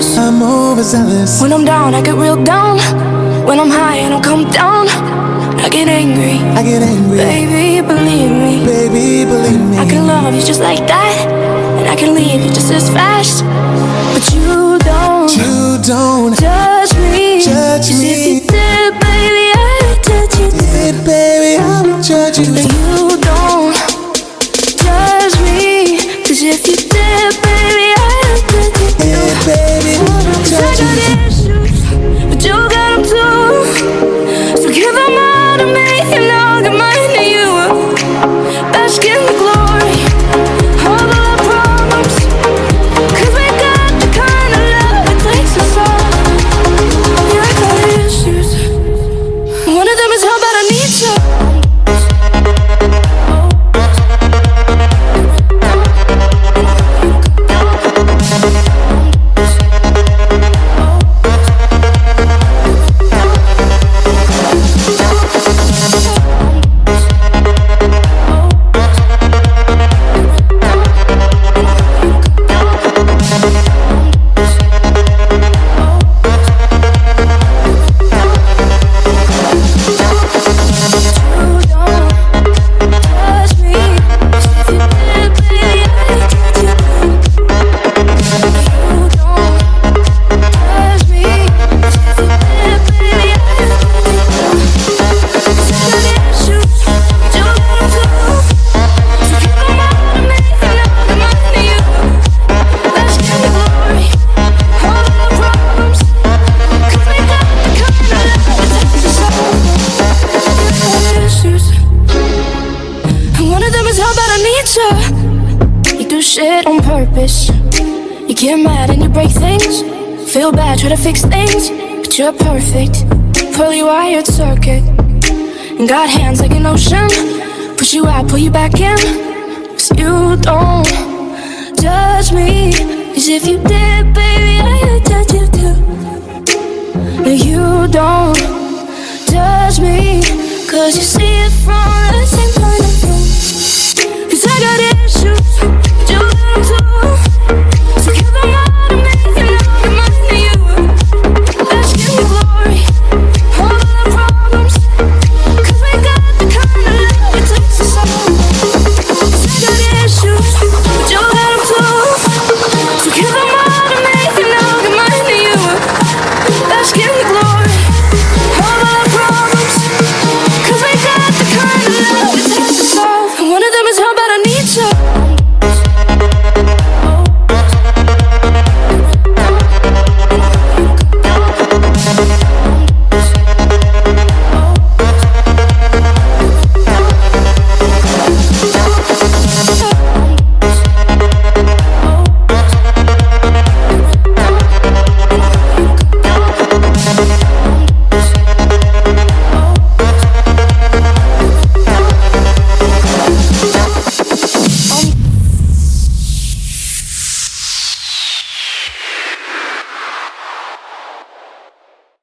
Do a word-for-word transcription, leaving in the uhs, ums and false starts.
overzealous. I'm overzealous. When I'm down, I get real down. When I'm high, I don't come down. I get angry. I get angry. Baby, believe me. Baby, believe me. I can love you just like that, and I can leave you just as fast. But you don't. You don't judge me. Judge me. If you did, baby, I would judge you. Did, baby, I would judge you. And you don't judge me. Cause if you did, baby, I would judge you. Yeah, baby, I would judge you. I got issues, but you got them too. So give them all to me, and I'll give mine to you. Bask in the glory, all the love problems. Cause we got the kind of love that takes us all. Yeah, I got issues. One of them is how bad I need you. Shit on purpose. You get mad and you break things. Feel bad, try to fix things. But you're perfect, poorly wired circuit. And got hands like an ocean. Push you out, pull you back in. Cause you don't judge me. Cause if you did, baby, I would judge you too. No, you don't judge me. Cause you see it from the same point of view. Cause I got it.